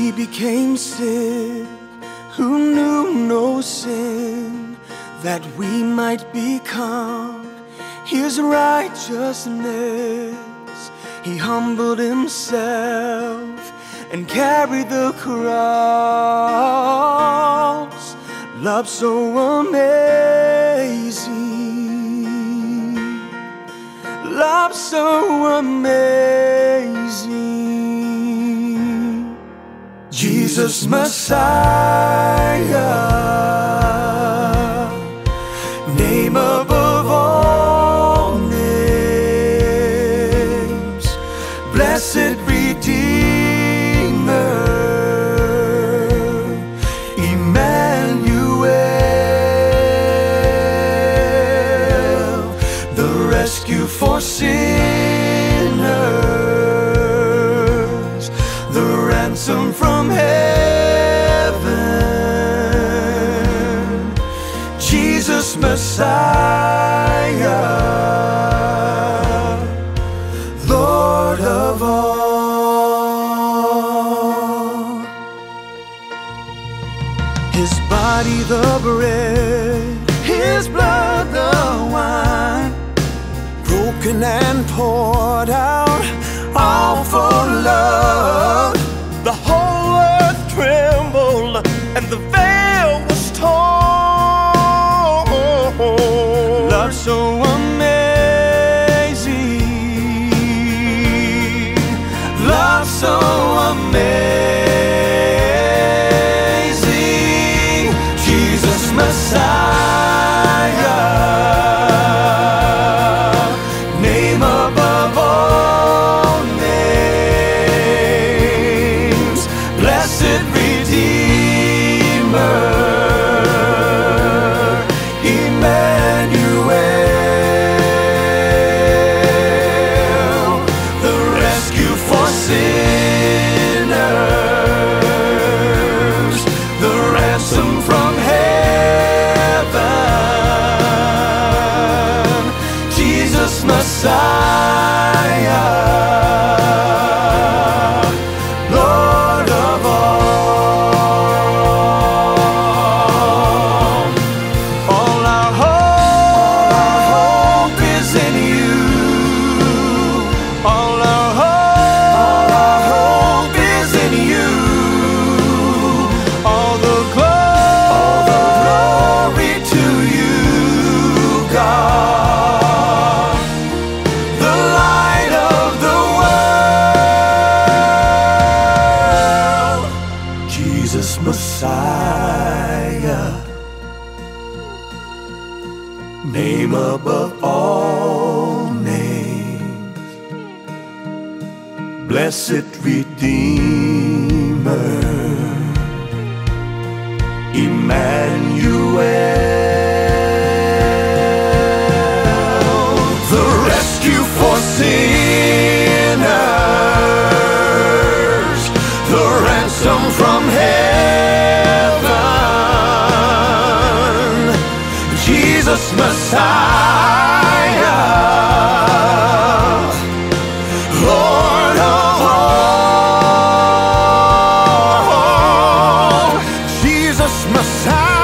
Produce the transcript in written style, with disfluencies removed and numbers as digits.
He became sin, who knew no sin, that we might become His righteousness. He humbled Himself and carried the cross. Love so amazing, love so amazing. Jesus Messiah, name above all names, blessed Redeemer, Emmanuel, the rescue for sinners, the ransom from heaven. Jesus Messiah, Lord of all. His body the bread, His blood the wine, broken and poured out, all for love. The whole earth trembled and the veil was torn. Love so amazing, love so amazing. Jesus Messiah, name above all names, blessed Redeemer, Emmanuel, the rescue for sinners, the ransom from heaven. Jesus Messiah, Lord of all. All our hope is in you. All our hope is in you. All the glory to you, God, the light of the world. Jesus Messiah, name above all names, blessed Redeemer, Emmanuel, the rescue for sinners, the ransom from heaven. Jesus Messiah, Lord of all. Jesus Messiah,